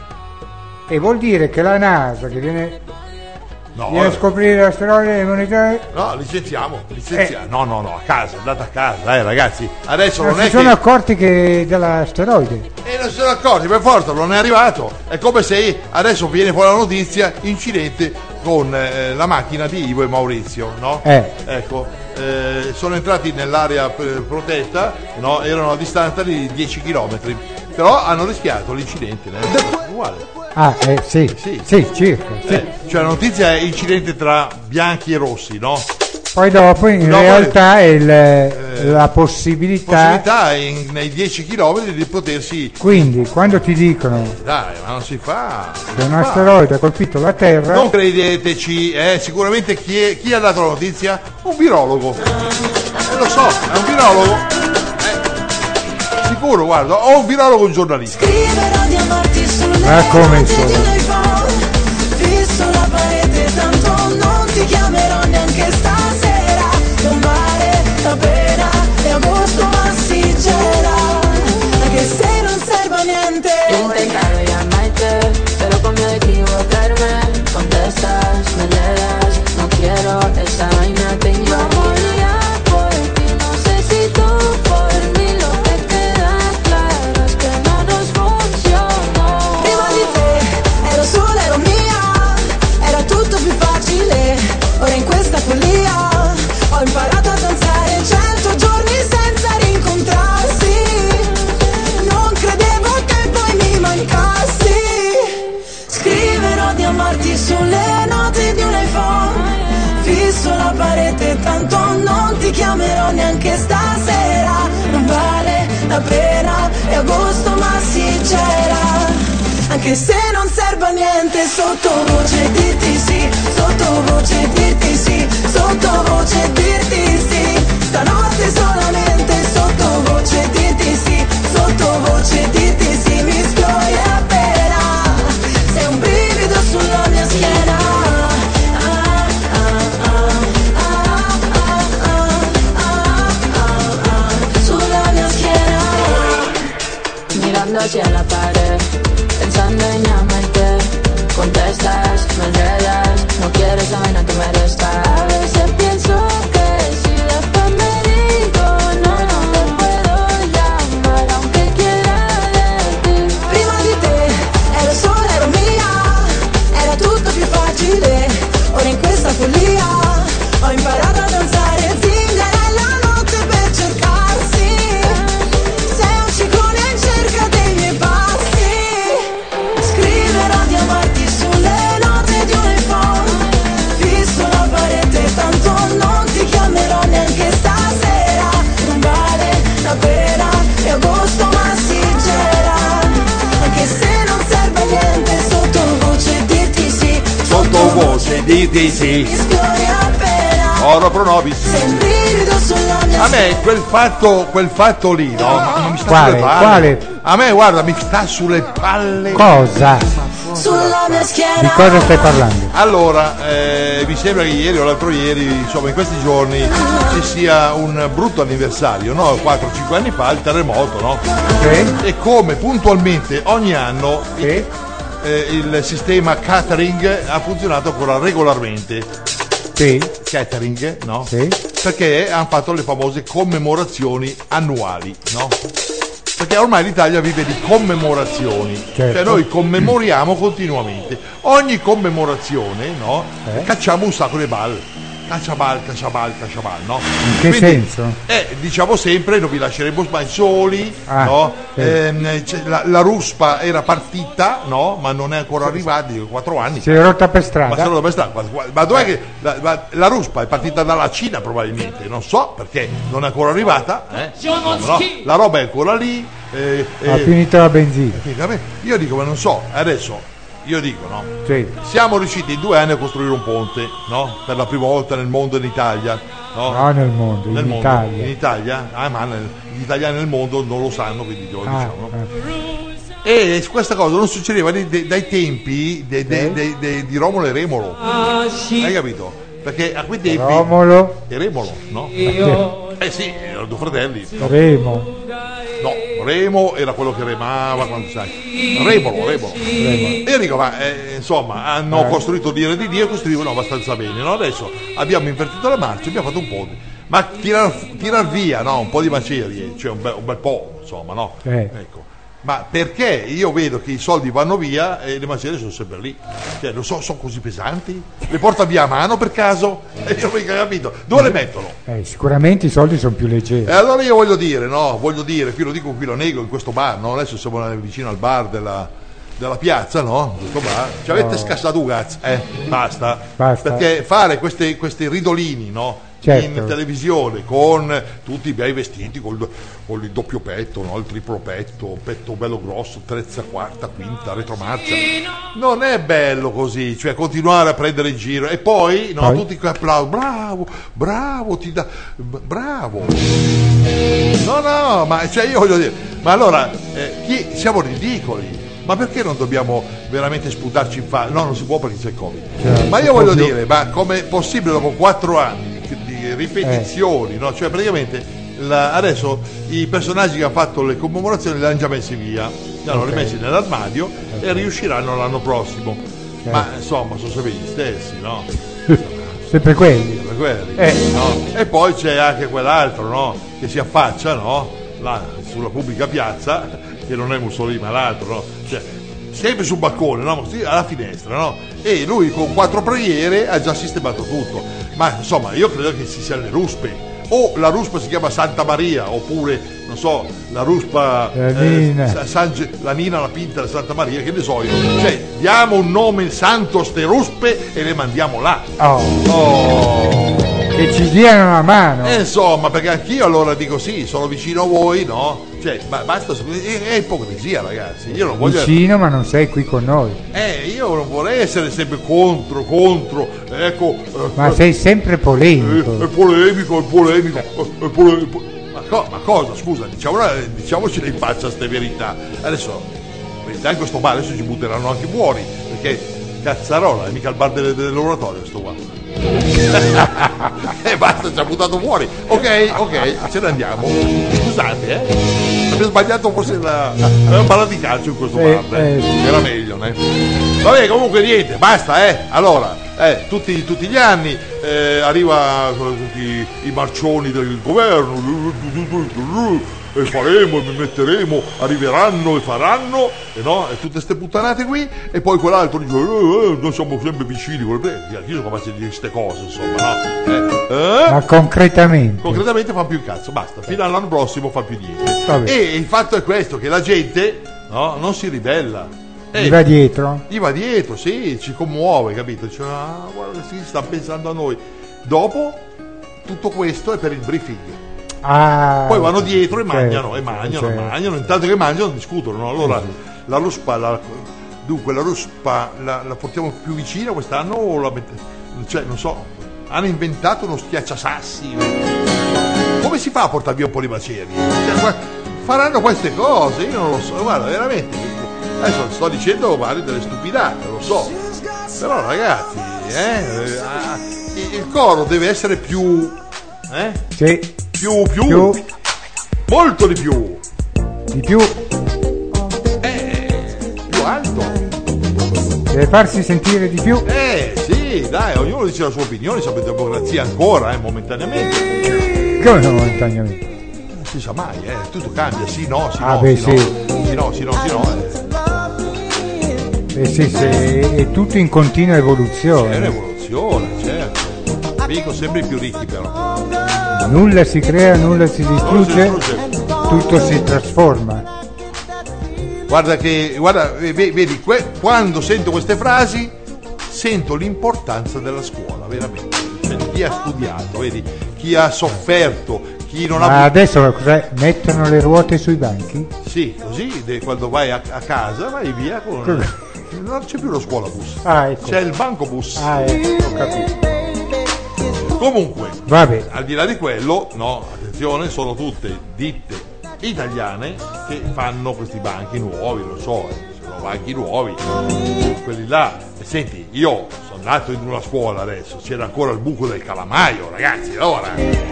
E vuol dire che la NASA, che viene a scoprire l'asteroide, no, licenziamo. No, a casa, andate a casa, ragazzi. Adesso non si sono accorti dell'asteroide. Non si sono accorti, per forza, non è arrivato. È come se adesso viene fuori la notizia, incidente con la macchina di Ivo e Maurizio, no? Ecco. Sono entrati nell'area protetta, no? Erano a distanza di 10 km, però hanno rischiato l'incidente, uguale. Sì, circa. Sì. Cioè la notizia è incidente tra bianchi e rossi, no? Poi dopo in realtà è la possibilità nei 10 km di potersi. Quindi quando ti dicono dai, ma non si fa che un asteroide ha colpito la Terra, non credeteci, sicuramente chi ha dato la notizia? Un virologo, lo so, è un virologo, sicuro, guarda, o un virologo o un giornalista. Ma come sono? Fisso la parete, tanto non ti chiamerò neanche stasera. Non vale la pena, è agosto ma si gela, anche se non serve a niente. Intentado llamarte, pero con miedo a equivocarme. Contestas, me le das, no quiero esa vaina. Te llamaría por ti, no sé si tú por mí. Lo que queda claro es que no nos funcionó. Prima di te ero sola, ero mia, era tutto più facile. Ora in questa follia ho imparato a danzare 100 giorni senza rincontrarsi. Non credevo che poi mi mancassi. Scriverò di amarti sulle note di un iPhone. Fisso la parete, tanto non ti chiamerò neanche stasera. Non vale la pena, è agosto ma si gela, anche se non serve a niente. Sottovoce dirti sì, sottovoce dirti sì, sottovoce dirti sì. Stanotte solamente sottovoce dirti sì, sottovoce dirti sì. Mi sfiori appena, sei un brivido sulla mia schiena. Sulla mia schiena. Mirando hacia la pared, pensando en llamarte. Contestas, me enredas, no quieres la vaina que me resta. A veces pienso que si después me digo no te puedo llamar, aunque quiera de ti. Prima di te ero sola, ero mia, era tutto più facile. Ora in questa follia ho imparato a danzare Zingarella notte per cercarsi. Sei un ciclone in cerca dei miei passi. Scriverò di amarti sulle note di un iPhone. Fisso la parete, tanto non ti chiamerò neanche stasera. Non vale la pena, è agosto ma si gela, anche se non serve a niente. Sottovoce dirti sì, sottovoce dirti sì. Mi sfiori appena, oro pro nobis. sei un brivido sulla mia A me quel fatto lì, no? Ma mi sta Quale? sulle palle. Quale? A me, guarda, mi sta sulle palle. Cosa? sulla mia schiena. Di cosa stai parlando? Allora, mi sembra che ieri o l'altro ieri, insomma in questi giorni ci sia un brutto anniversario, no? 4-5 anni fa, il terremoto, no? E come puntualmente ogni anno il sistema catering ha funzionato ancora regolarmente. Catering, no? Perché hanno fatto le famose commemorazioni annuali, no? Perché ormai l'Italia vive di commemorazioni, cioè noi commemoriamo continuamente. Ogni commemorazione, no? Cacciamo un sacco di balle. Cacciabal, no? In che senso? Diciamo sempre non vi lasceremo mai soli, no? La ruspa era partita, no? Ma non è ancora arrivata, 4 anni. Si è rotta per strada. Ma dov'è che la ruspa è partita dalla Cina probabilmente, non so perché non è ancora arrivata, no? La roba è ancora lì. Ha finito la benzina. Io dico, ma non so, adesso io dico, no? Sì. Siamo riusciti in 2 anni a costruire un ponte, no? Per la prima volta nel mondo e in Italia, no? No, nel mondo, in Italia. In Italia? Ma gli italiani nel mondo non lo sanno, quindi lo diciamo. E questa cosa non succedeva dai tempi di Romolo e Remolo. Hai capito? Perché a quei tempi Romolo e Remolo, no? Sì, erano 2 fratelli. No, Remo era quello che remava quando sai. Remolo. E dico, ma insomma, hanno costruito l'ira di Dio e costruivano abbastanza bene, no? Adesso abbiamo invertito la marcia, abbiamo fatto un ponte. Ma tirar via, no? Un po' di macerie, cioè un bel po', insomma, no? Ecco. Ma perché io vedo che i soldi vanno via e le macerie sono sempre lì? Cioè, lo so, sono così pesanti? Le porta via a mano per caso? Io non ho mica capito. Dove le mettono? Sicuramente i soldi sono più leggeri. E allora io voglio dire, qui lo dico, qui lo nego, in questo bar, no? Adesso siamo vicino al bar della piazza, no? Questo bar. Ci avete scassato un cazzo? Basta. Perché fare questi ridolini, no? Certo. In televisione con tutti i bei vestiti con il doppio petto, no? Il triplo petto bello grosso, terza, quarta, quinta, retromarcia, non è bello così, cioè continuare a prendere in giro e poi tutti che applaudono, bravo, bravo. No, ma cioè io voglio dire, ma allora siamo ridicoli. Ma perché non dobbiamo veramente sputarci in faccia? No, non si può perché c'è il Covid. Certo, ma io voglio dire, ma com'è possibile dopo 4 anni di ripetizioni, no? Cioè praticamente adesso i personaggi che hanno fatto le commemorazioni li hanno già messi via, li hanno rimessi nell'armadio e riusciranno l'anno prossimo. Ma insomma sono sempre gli stessi, no? Sempre quelli. No? E poi c'è anche quell'altro, no? Che si affaccia, no? Là, sulla pubblica piazza, che non è Mussolini ma l'altro, no? Cioè, sempre sul balcone, no? Alla finestra, no? E lui con 4 preghiere ha già sistemato tutto. Ma insomma, io credo che ci siano le ruspe. O la ruspa si chiama Santa Maria, oppure, non so, la ruspa la Nina, la Pinta, la Santa Maria, che ne so io. Cioè, diamo un nome santo a ste ruspe e le mandiamo là. Che ci diano una mano. Insomma, perché anch'io allora dico sì, sono vicino a voi, no? Cioè, basta, è ipocrisia, ragazzi. Io non voglio. Vicino, ma non sei qui con noi. Io non vorrei essere sempre contro, ecco. Ma sei sempre polemico. È polemico. Ma cosa, scusa, diciamoci in faccia ste verità. Adesso, in questo bar adesso ci butteranno anche fuori, perché cazzarola, è mica il bar dell'oratorio sto qua. E basta, ci ha buttato fuori. Ok, ce ne andiamo. Scusate, abbiamo sbagliato forse abbiamo parlato di calcio in questo bar, era meglio, né? Vabbè, comunque niente, basta, allora, tutti gli anni arriva tutti i marcioni del governo, e faremo, e mi metteremo, arriveranno e faranno, e tutte queste puttanate qui, e poi quell'altro dice noi siamo sempre vicini, io sono capace di dire queste cose, insomma, no? Ma concretamente fa più il cazzo, basta, fino all'anno prossimo fa più niente. E il fatto è questo, che la gente non si ribella. Gli va dietro? Gli va dietro, sì, ci commuove, capito? Dice, guarda, sì, sta pensando a noi. Dopo, tutto questo è per il briefing. Poi vanno dietro e mangiano, intanto che mangiano discutono, no? Allora la ruspa la portiamo più vicina quest'anno o la cioè non so, hanno inventato uno schiacciasassi, come si fa a portare via un po' di macerie? Cioè, faranno queste cose, io non lo so, guarda, veramente adesso sto dicendo delle stupidate, lo so, però ragazzi il coro deve essere più più molto di più più alto, deve farsi sentire di più. Sì, dai, ognuno dice la sua opinione, siamo in democrazia ancora, momentaneamente. Come momentaneamente? Non si sa mai, tutto cambia, sì, no, sì, è tutto in continua evoluzione. C'è un'evoluzione, certo. Dico sempre i più ricchi però. Nulla si crea, nulla si distrugge, tutto si trasforma. Guarda, vedi, quando sento queste frasi sento l'importanza della scuola, veramente. Cioè, chi ha studiato, vedi, chi ha sofferto, chi non ha... Ma adesso cos'è? Mettono le ruote sui banchi? Sì, così quando vai a casa vai via con... Non c'è più lo scuolabus, ecco. C'è il bancobus. Ecco, ho capito. Comunque, vabbè, al di là di quello, no, attenzione, sono tutte ditte italiane che fanno questi banchi nuovi, lo so, sono banchi nuovi, quelli là. E senti, io sono andato in una scuola adesso, c'era ancora il buco del calamaio, ragazzi, allora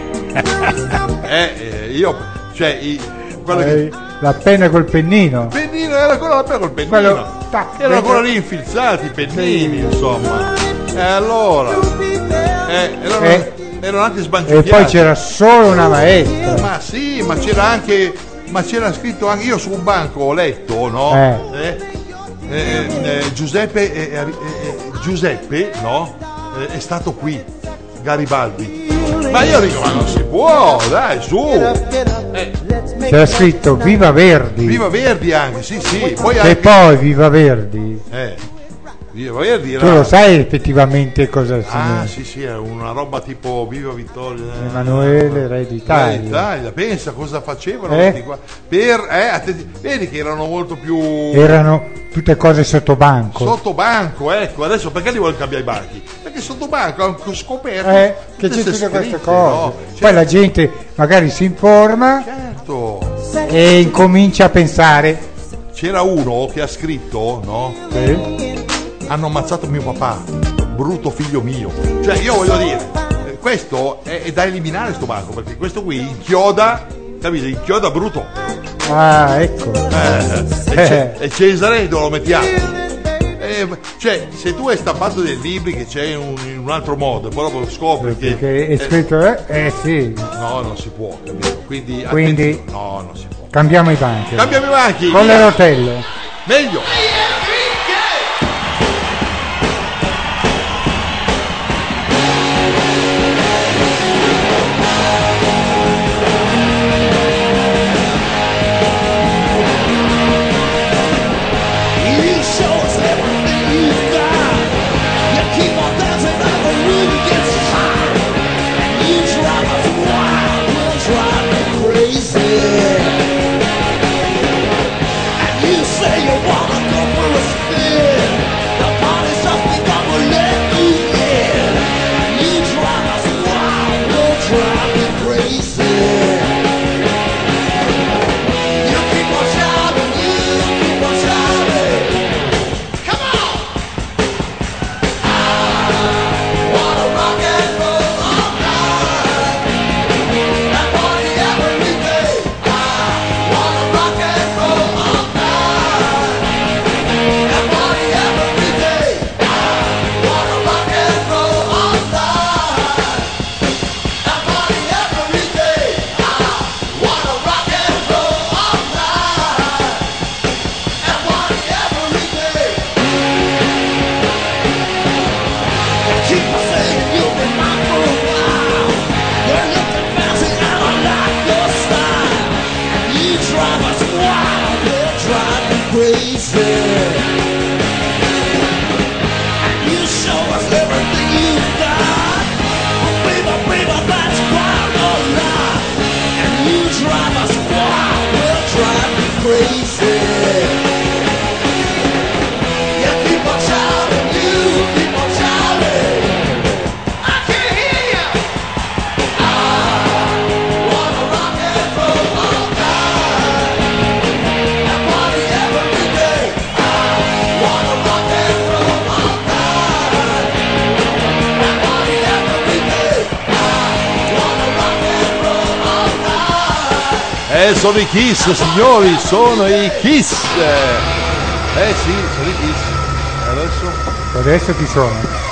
io, cioè la penna col pennino. Il pennino era ancora la penna col pennino. Erano ancora lì infilzati i pennini, insomma. E allora erano anche sbanciucchiati. E poi c'era solo una maestra. Ma sì, ma c'era scritto anche, io su un banco ho letto, no? Giuseppe, no? È stato qui, Garibaldi. Ma io dico, ma non si può, dai, su. C'era scritto Viva Verdi. Viva Verdi anche, sì. Poi e poi Viva Verdi. Viva Verdi era... Tu lo sai effettivamente cosa significa? Sì, è una roba tipo Viva Vittorio Emanuele, Re d'Italia. Pensa cosa facevano qua. Vedi che erano molto più... Erano tutte cose sotto banco, ecco. Adesso perché li vuole cambiare i banchi? Perché sotto banco hanno scoperto che c'è tutte queste cose, no? Poi la gente magari si informa, certo, e incomincia a pensare. C'era uno che ha scritto, no? Hanno ammazzato mio papà, brutto figlio mio. Cioè, io voglio dire, questo è da eliminare sto banco, perché questo qui inchioda, capite? Inchioda brutto. Ecco. E Cesare dove lo mettiamo? Cioè, se tu hai stampato dei libri che c'è in un altro modo, poi dopo scopri che è scritto sì. No, non si può, capito? Quindi no, non si può. Cambiamo i banchi. Con le rotelle. Meglio. Sono i Kiss, signori, sono i Kiss. Sì, sono i Kiss. Adesso chi sono?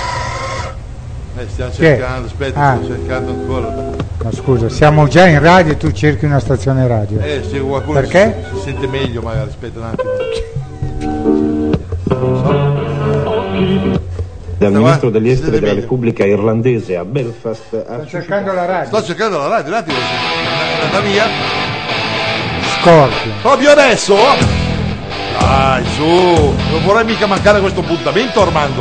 Stiamo cercando, aspetta, sto cercando ancora. Ma scusa, siamo già in radio e tu cerchi una stazione radio. Sì, qualcuno perché? Si sente meglio magari, aspetta un attimo. Dal ministro degli esteri della Repubblica Irlandese a Belfast. Sto cercando la radio. Sto cercando la radio, un attimo. Andata via. Scorpio. Proprio adesso? Dai, su. Non vorrei mica mancare questo appuntamento, Armando.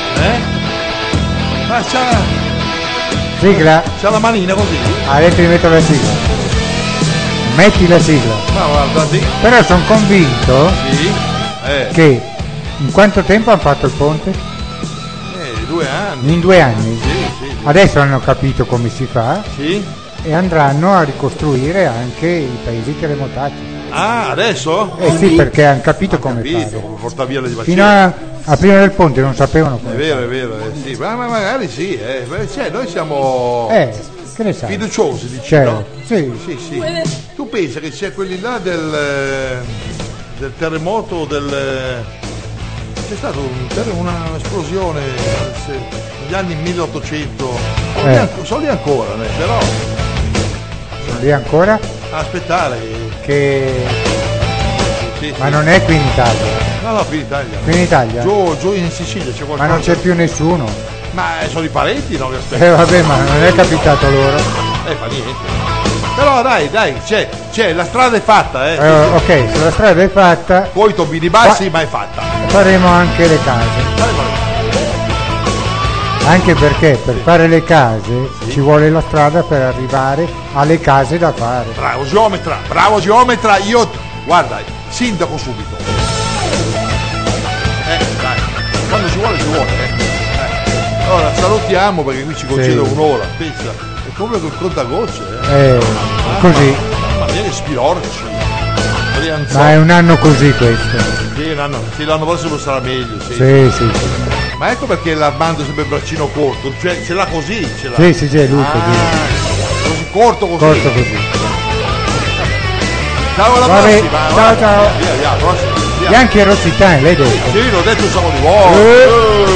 Ma c'ha... Sigla. C'ha la manina così. Adesso mi metto la sigla. Metti la sigla. Ma guarda, sì. Però sono convinto che in quanto tempo hanno fatto il ponte? 2 anni. In 2 anni? Sì. Adesso hanno capito come si fa e andranno a ricostruire anche i paesi terremotati. Ah, adesso? Sì, perché hanno capito come fare. Porta via le vaccine. Fino a prima del ponte non sapevano come fare. È vero, sì. Ma magari sì, noi siamo che ne sai? Fiduciosi, diciamo. No? Sì. Tu pensa che c'è quelli là del terremoto c'è stata un'esplosione negli anni 1800, sono lì ancora, però sono lì ancora? Aspettare ma non è qui in Italia? No, qui in Italia. Qui in Italia? Giù in Sicilia c'è qualcosa. Ma non c'è più nessuno? Ma sono i parenti, no? Che aspettano. Vabbè, ma non è capitato loro. Fa niente. Però dai, c'è, la strada è fatta, Ok, se la strada è fatta. Poi tombini bassi, ma è fatta. Faremo anche le case. Anche perché per fare le case ci vuole la strada per arrivare alle case da fare. Bravo geometra, io guarda, sindaco subito. Dai, quando ci vuole. Allora salutiamo perché qui ci concede un'ora, pensa. Come col contagocce così mamma mia che spilorci, ma è un anno così questo. L'anno prossimo sarà meglio. Sì. Ma ecco perché l'Armando è sempre il braccino corto, cioè ce l'ha così, Sì, è lui così corto così. Ciao, alla prossima. Ciao. Via, prossima. Bianchi e Rossitani, l'hai detto? Sì, l'ho detto un sacco di volte.